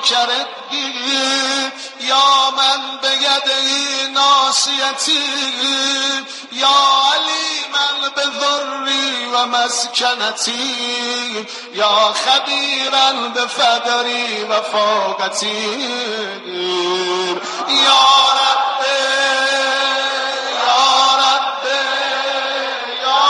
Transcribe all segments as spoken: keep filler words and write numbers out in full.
پیکرت گیر، یا من به یدی ناصیتی، یا علی من به ذری و مسکنتی، یا خبیرا به فقری و فاقتی. یا رب یا رب یا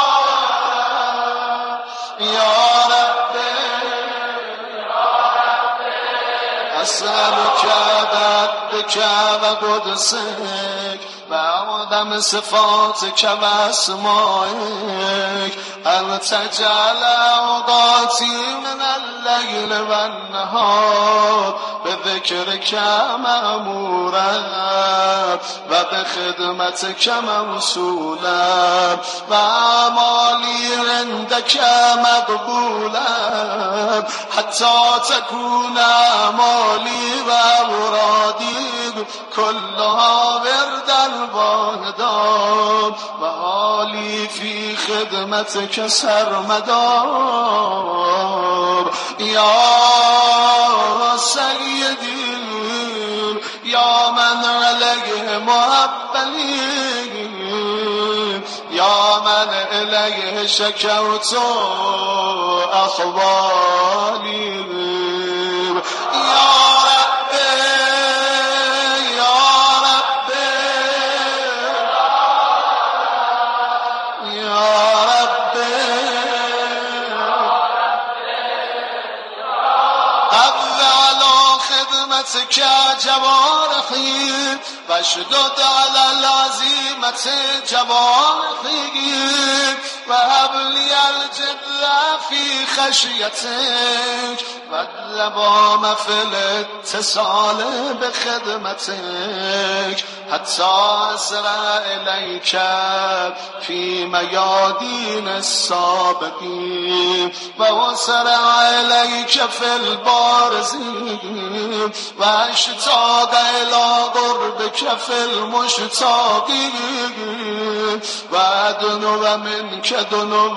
رب یا رب اسألک بعدک و قدسک و آدم صفاتک و اسمائک ان تجعل اوقاتی من اللیل و النهار به ذکرک مأمورا و به خدمتک موصولا و اعمالی عندک مقبولا حتی تکون اعمالی و اورادی کلها وردا واحدا و حالی فی خدمتک سرمدار. یا سیدی یا من علیه محبلی، یا من الیه شکوت احوالی. یا رب یا رب یا رب خدمتك جوارحي واشدد على العزيمة جوارحي وهب لي الجد في خشيتك واللوام في الاتصال بخدمتك حتى أسرع إليك في ميادين السابقين وأسرع إليك في البارزين واشتاق إلى قربك في المشتاقين وأدنو منك دنو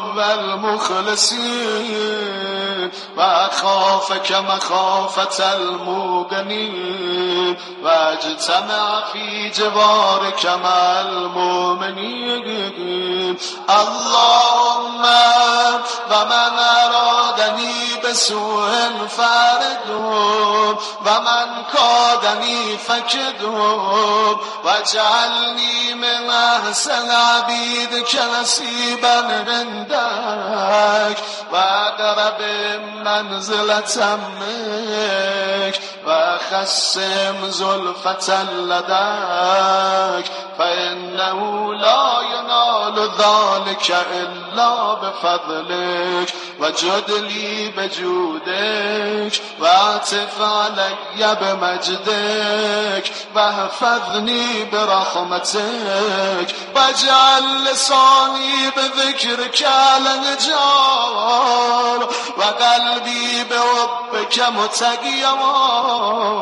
المخلصين وأخافك مخافة الموقنين واجتمع في جوارك مع المؤمنين. اللهم ومن أرادني بسوء فاردهم ومن كادني فكدهم واجعلني من أحسن عبيدك نصيبا عندك وأقرب منزلة منك وخسم زلفة لديك فإنه لا ينال ذلك إلا بفضلك وجد لي بجودك واعطف علي بمجدك واحفظني برحمتك واجعل لساني بذكرك على الجار وقلبي بحبك متقيما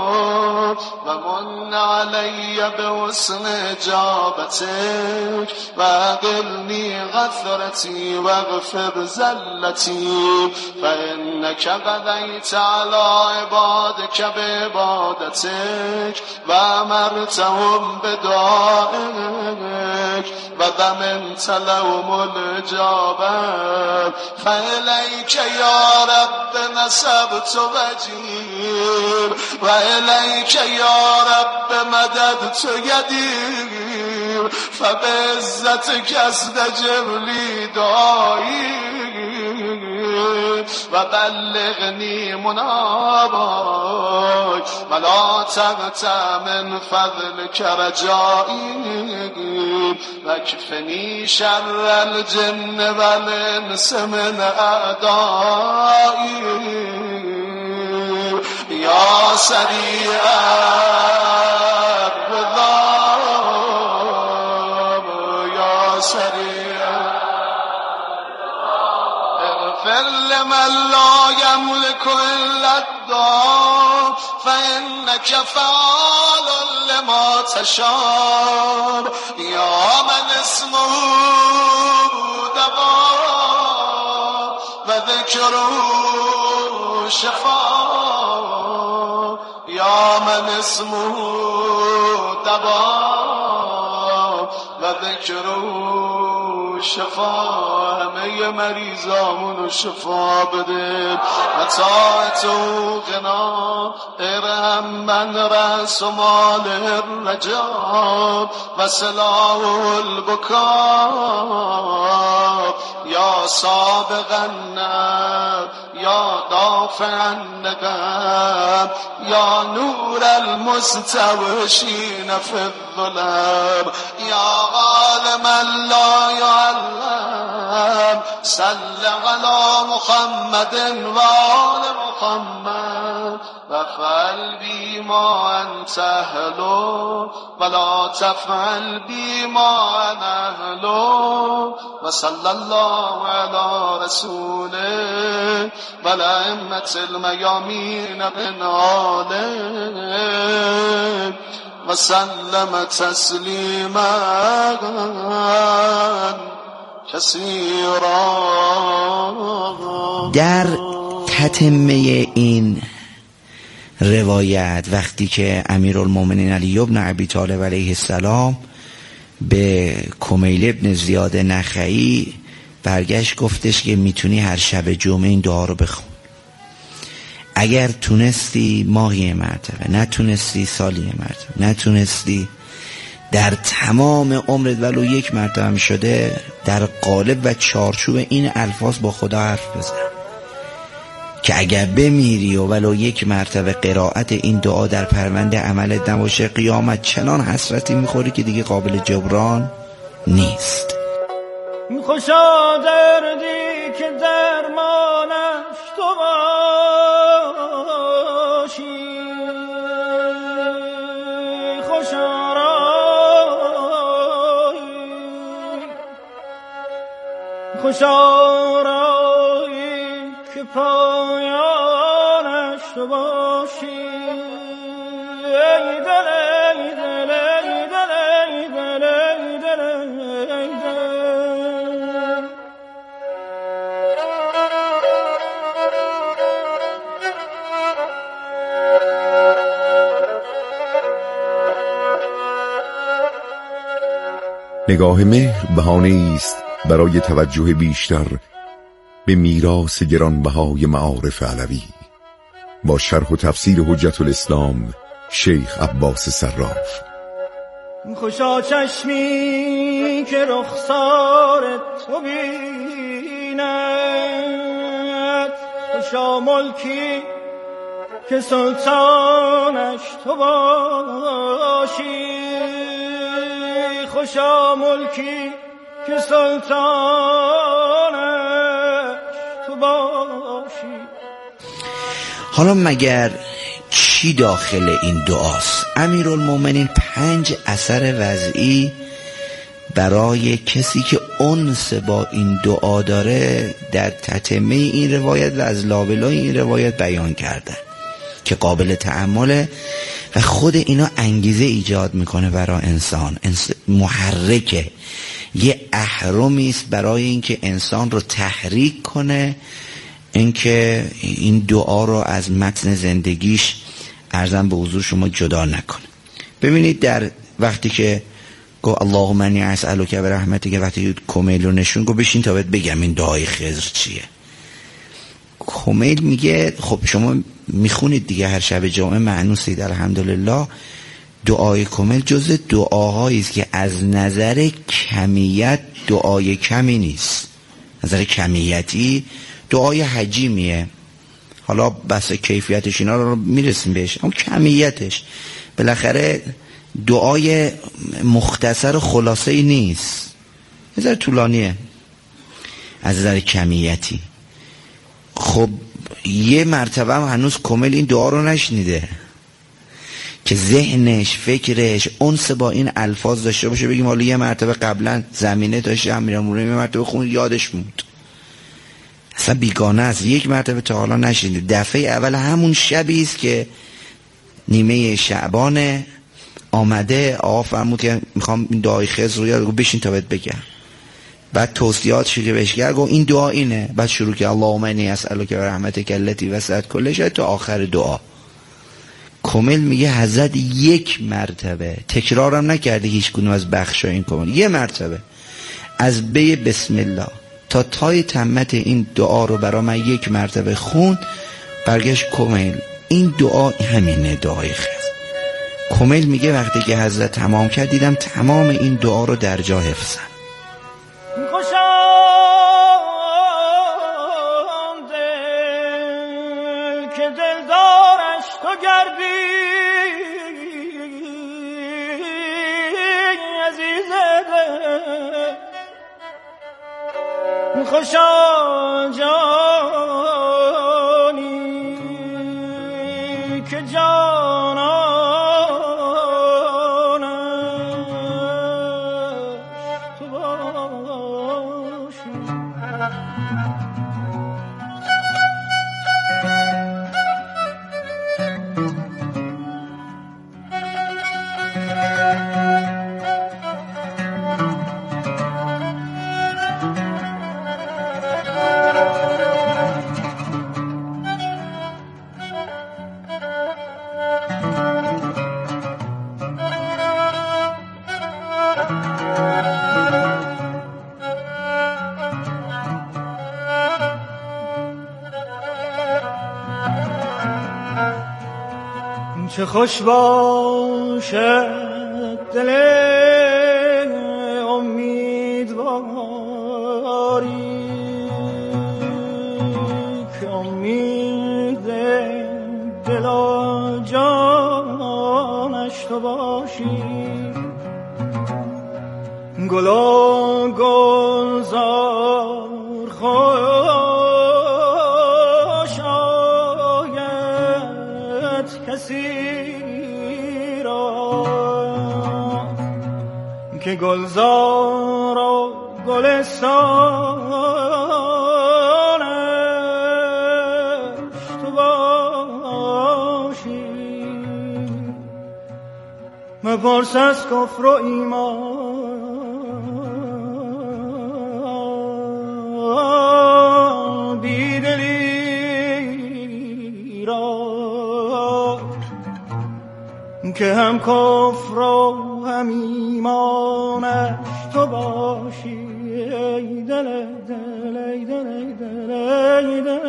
ومن علي بحسن إجابتك وأقلني غفرتي واغفر زلتي فإنك قضيت على عبادك بعبادتك وأمرتهم بدعائك وضمنت لهم الإجابة فإليك يا رب نسبت وجهي وإليك يا رب مددت يدي فبعزتك استجب لي دعائي وبلغني منابك ولا تغتى من فضلك رجائي واكفني شر الجن والإنس من أعدائي. يا سريع الرضا يا سريع اغفر لمن لا يملك إلا الدار فإنك فعال لما تشاء. يا من اسمه دواء وذكره شفاء یا من اسمه دوا و ذکرو شفا، همه مریضامونو شفا بده. و طاعت و غنا ارحم من رأس و مال الرجا و سلاح البکا، یا سابق النب یا دافع النقم یا نور المستوشین فی الظلم، یا عالم لا یعلم صل علی محمد و آل محمد و فعل بی ما انت اهلو ولا تفعل بی ما انا اهلو و صلی الله علی رسوله و الائمة المیامین من آله و سلم تسلیما کثیرا. در تتمه این روایت وقتی که امیرالمومنین علی بن ابی طالب علیه السلام به کمیل ابن زیاد نخعی برگشت گفتش که میتونی هر شب جمعه این دعا رو بخون، اگر تونستی ماهی مرتبه، نتونستی سالی مرتبه، نتونستی در تمام عمرت ولو یک مرتبه هم شده در قالب و چارچوب این الفاظ با خدا حرف بزن که اگر بمیری و ولو یک مرتبه قرائت این دعا در پرونده عملت نباشه، قیامت چنان حسرتی میخوری که دیگه قابل جبران نیست. خوشا دردی که درمانش تو باشی، خوشا رایی، خوشا رایی که پایانش تو باشی. ای دل ای دل ای دل ای دل ای دل ای دل. نگاه مهر بهانه است برای توجه بیشتر به میراث گرانبهای معارف علوی با شرح و تفسیر حجت الاسلام شیخ عباس صراف. خوشا چشمی که رخسار تو بیند، خوشا ملکی که سلطانش تو باشی، خوشا ملکی که سلطانش تو باشی. حالا مگر چی داخل این دعاست؟ امیرالمومنین پنج اثر وضعی برای کسی که انس با این دعا داره در تتمه این روایت و از لابلای این روایت بیان کردن که قابل تأمله و خود اینا انگیزه ایجاد میکنه برای انسان، محرکه، یه اهرمی است برای اینکه انسان رو تحریک کنه، اینکه این دعا رو از متن زندگیش عرضم به حضور شما جدا نکنه. ببینید در وقتی که گفت اللهم انی اسألک برحمتک، که وقتی کمیل رو نشون گفت بشین تا بهت بگم این دعای خضر چیه. کمیل میگه خب شما میخونید دیگه هر شب جمعه معنوسید، الحمدلله. دعای کمیل جز دعاهایی است که از نظر کمیت دعای کمی نیست، نظر کمیتی دعای حجیمیه. حالا بس کیفیتش اینا رو میرسیم بهش، اما کمیتش بالاخره دعای مختصر و خلاصه ای نیست، نظر طولانیه از نظر کمیتی. خب یه مرتبه هم هنوز کامل این دعا رو نشنیده که ذهنش، فکرش انس با این الفاظ داشته باشه، بگیم حالا یه مرتبه قبلا زمینه داشته امیرالمومنین یه مرتبه خون یادش موند، اصلا بیگانه است، یک مرتبه تا حالا نشنیده. دفعه اول همون شبی است که نیمه شعبان آمده، آقا فرمود که میخوام این دعای خضر رو یاد بگو، بشین تا بهت بگم. بعد توصیات شده بهش کرد، گفت این دعا اینه، بعد شروع کرد اللهم انی اسألک برحمتک التی وسعت کل شیء تا آخر دعا. کمیل میگه حضرت یک مرتبه، تکرارم نکرده هیچ کدوم از بخشای این کمیل، یه مرتبه از بی بسم الله تا تای تمت این دعا رو برا من یک مرتبه خون. برگشت کمیل این دعا همینه، دعای خیر. کمیل میگه وقتی که حضرت تمام کرد دیدم تمام این دعا رو در جا حفظم. خوشا جانی که جانانش تو باشی. چه خوش باشد دل امیدواری که امید دل و جانش تو باشی. گل و گلزار خوش آید کسی که گلزار و گلستانش تو باشی. مپرس از کفر و ایمان بیدلی را که هم کفر و هم ایمانش تو باشی. ای دل دل ای دل ای دل ای دل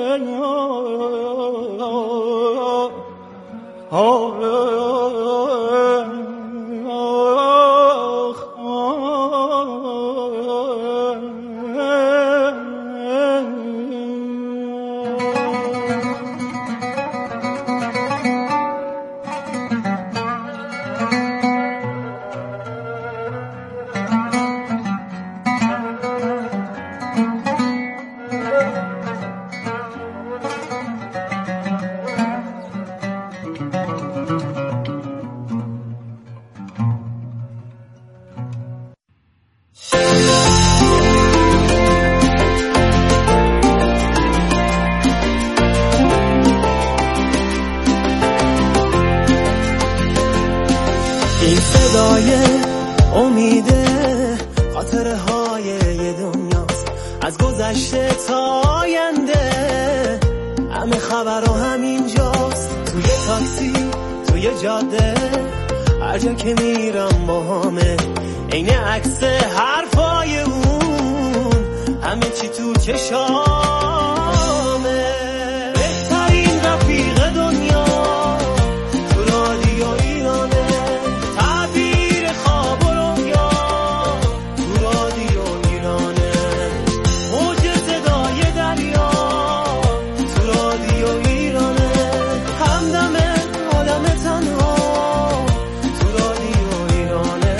صدای امیده خاطره های یه دنیاست، از گذشته تا آینده همه خبر و همینجاست. توی تاکسی توی جاده هر جا که میرم با همه عین عکس حرفای اون، همه چی تو چشامه. بهترین رفیق دنیا تو رادیو ایرانه، تعبیر خواب و رویا تو رادیو ایرانه، موج صدای دریا تو رادیو ایرانه، همدم آدم تنها تو رادیو ایرانه.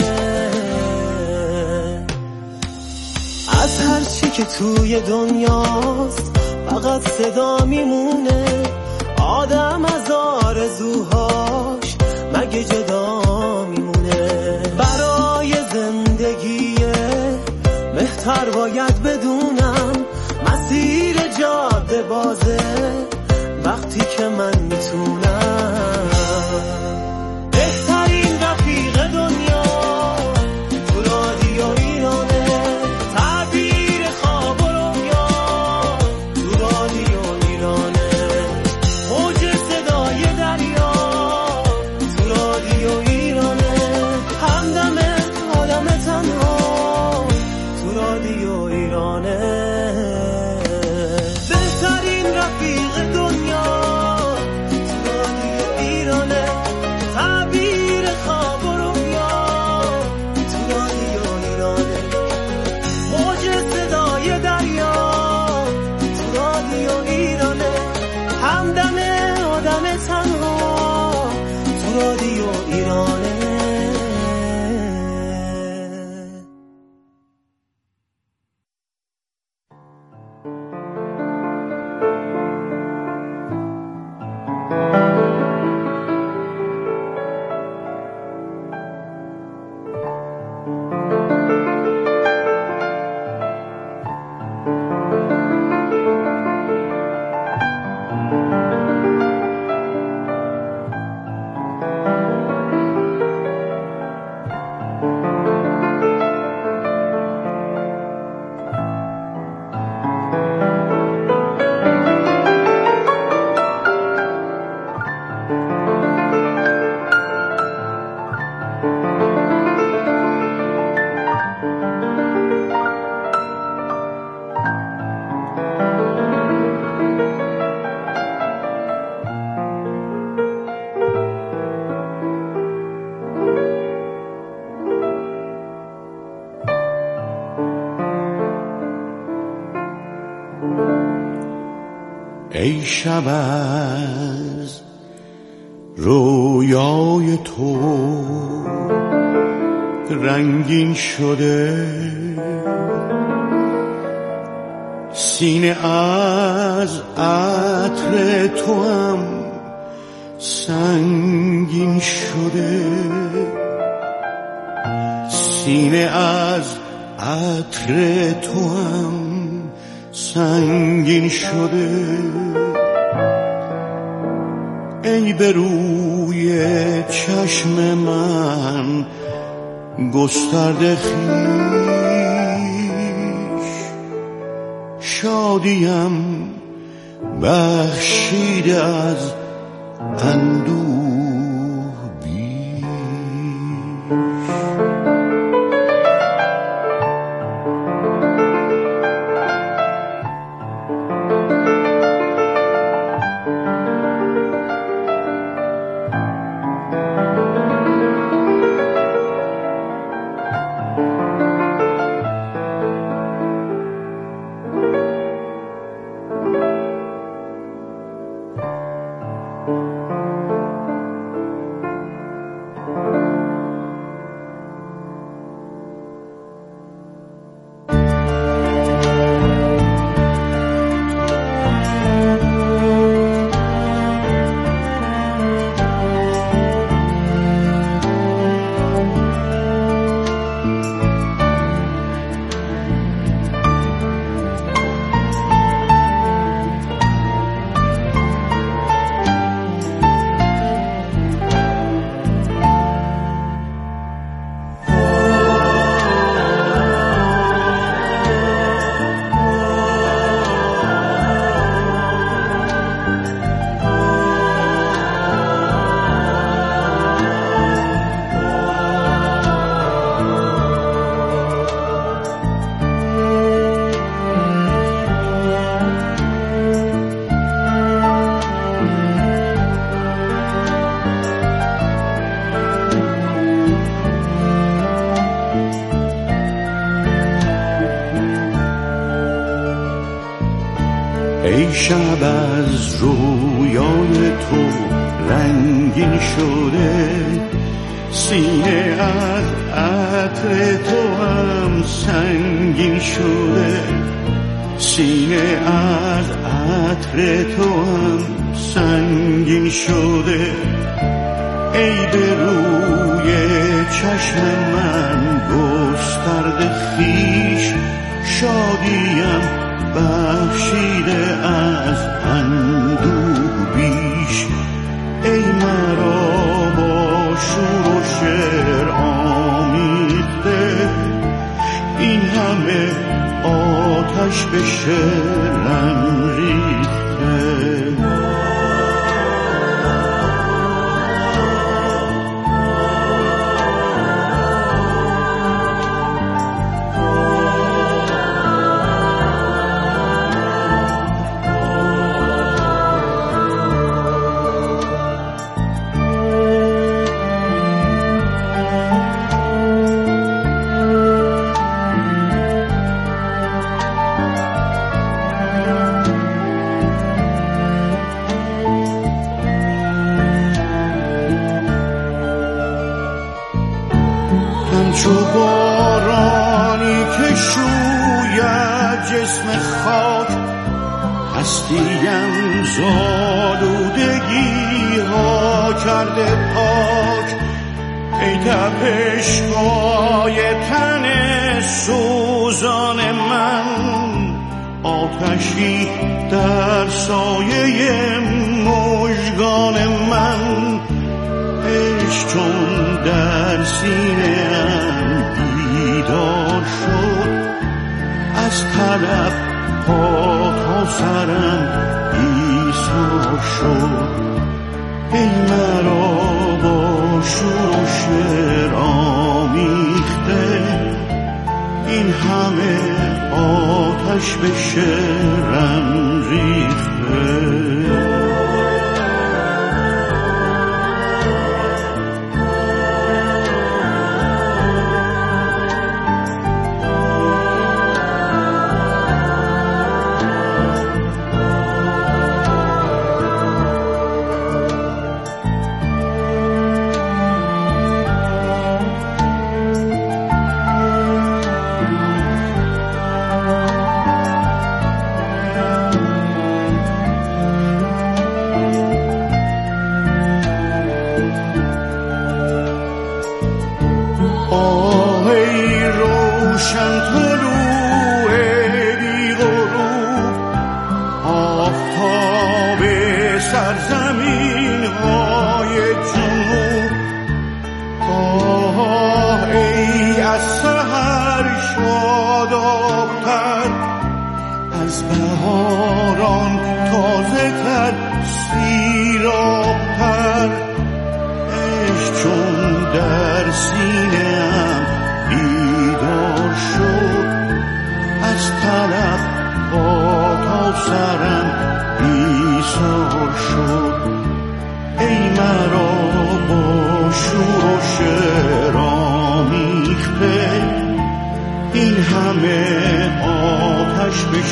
از هر چی که توی دنیاست فقط صدا میمونه، آدم از آرزوهاش مگه جدا میمونه. برای زندگی بهتر باید بدونم مسیر جاده بازه وقتی که من میتونم. بهترین رفیق دنیا تو رادیو ایرانه، تعبیر خواب و رویا تو رادیو ایرانه، موج صدای دریا ای شب از رویای تو رنگین شده، سینه از عطر تو هم سنگین شده، سینه از عطر تو هم سنگین شده. ای به روی چشم من گسترده خویش، شادیم بخشیده از اندوه بیش. ای شب از رویای تو رنگین شده، سینه از عطر تو هم سنگین شده، سینه از عطر تو هم سنگین شده. ای به روی چشم من گسترده خویش، شادیم بخشیده از اندوه بیش. ای مرا با شور و شعر آمیخته، این همه آتش به شعرم ریخته. همچو بارانی که شوید جسم خاک، هستیم زالودگی ها کرده پاک. ای تپشگاه تن سوزان من، آتشی در سایه مژگان من. عشق چون در سینه‌ام بیدار شد، از طلب پا تا سرم ایثار شد. ای مرا با شور و شعر آمیخته، این همه آتش به شعرم ریخته.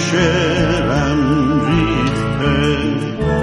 شعرم ریخته.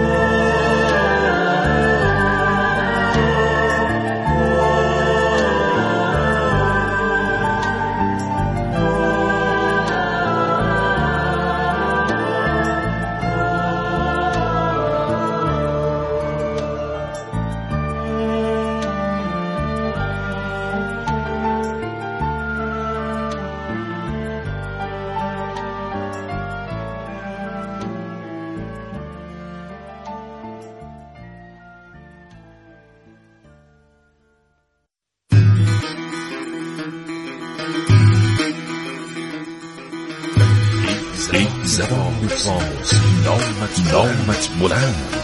زبان فارسی نامت نامت بلند،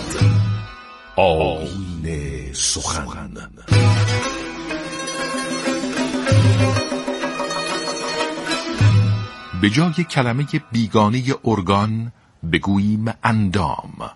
آیین سخن. به جای کلمه بیگانه ارگان بگوییم اندام.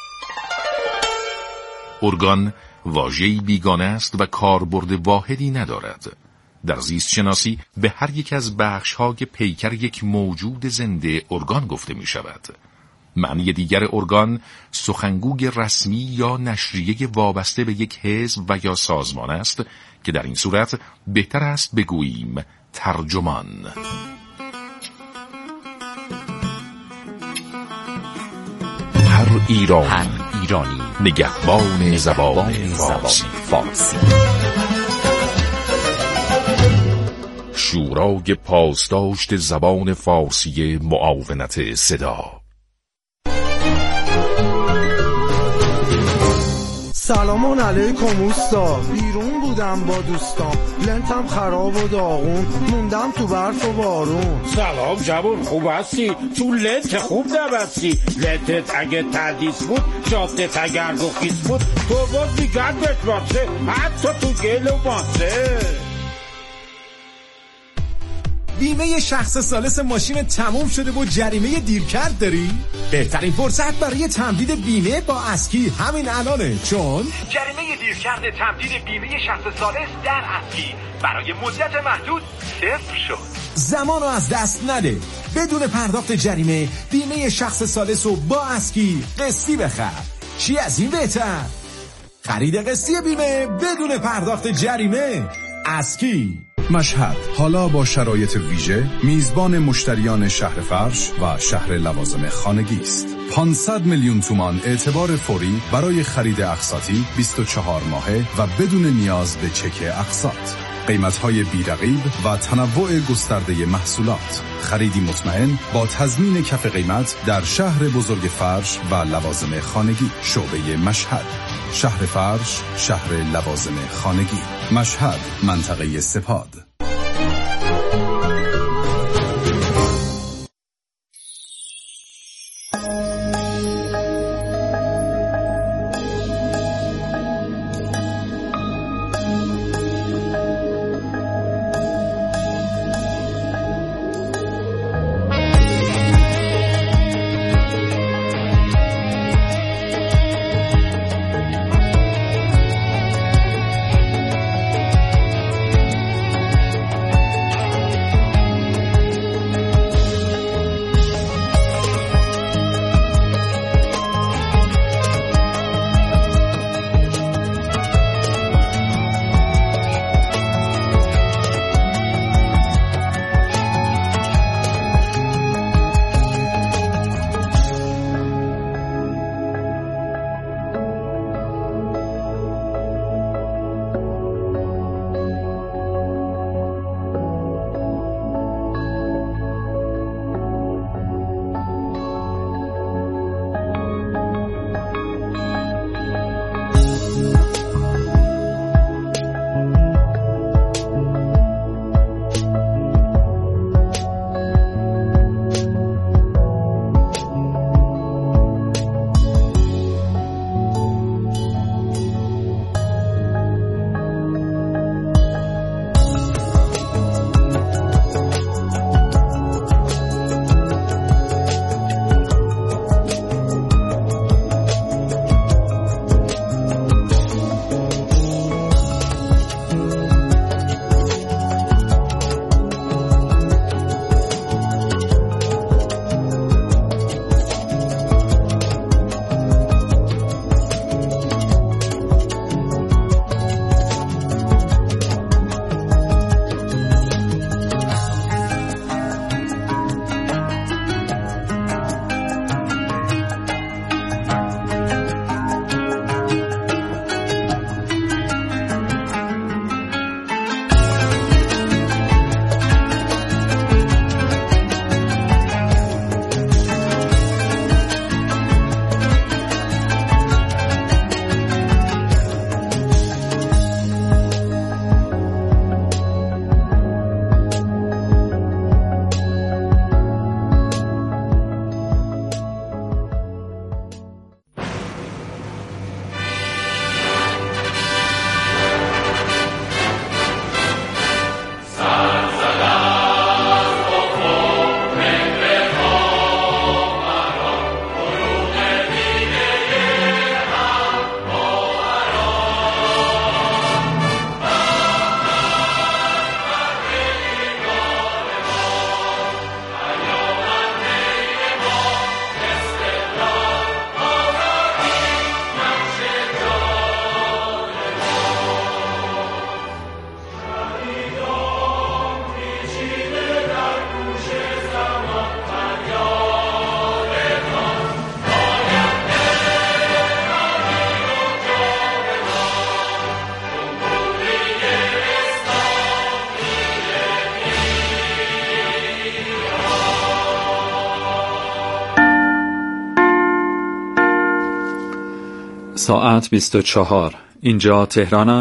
ارگان واژه‌ای بیگانه است و کاربرد واحدی ندارد. در زیست شناسی به هر یک از بخش‌های پیکر یک موجود زنده ارگان گفته می شود. معنی دیگر ارگان سخنگوی رسمی یا نشریه وابسته به یک حزب و یا سازمان است که در این صورت بهتر است بگوییم ترجمان. هر ایرانی, هر ایرانی نگهبان زبان فارسی. فارسی. شورای پاسداشت زبان فارسی معاونت صدا. سلام علیکم اوستا، بیرون بودم با دوستان، لنتم خراب و داغون، موندم تو برف و بارون. سلام جوون، خوب هستی؟ تو لنت خوب نبستی؟ لنتت اگه تدیس بود، جادت اگر گفیس بود، تو باز میگن بتواسه، حتی تو گل و ماسه. بیمه شخص ثالث ماشین تموم شده و جریمه دیرکرد داری؟ بهترین فرصت برای تمدید بیمه با اسکی همین الانه، چون جریمه دیرکرد تمدید بیمه شخص ثالث در اسکی برای مدت محدود صفر شد. زمانو از دست نده. بدون پرداخت جریمه بیمه شخص ثالث رو با اسکی قسطی بخر. چی از این بهتر؟ خرید قسطی بیمه بدون پرداخت جریمه. اسکی. مشهد حالا با شرایط ویژه میزبان مشتریان شهر فرش و شهر لوازم خانگی است. پانصد میلیون تومان اعتبار فوری برای خرید اقساطی بیست و چهار ماهه و بدون نیاز به چک اقساط. قیمت‌های بی‌رقیب و تنوع گسترده محصولات. خریدی مطمئن با تضمین کف قیمت در شهر بزرگ فرش و لوازم خانگی. شعبه مشهد، شهر فرش، شهر لوازم خانگی. مشهد، منطقه سپاد. ساعت بیست و چهار. اینجا تهران است.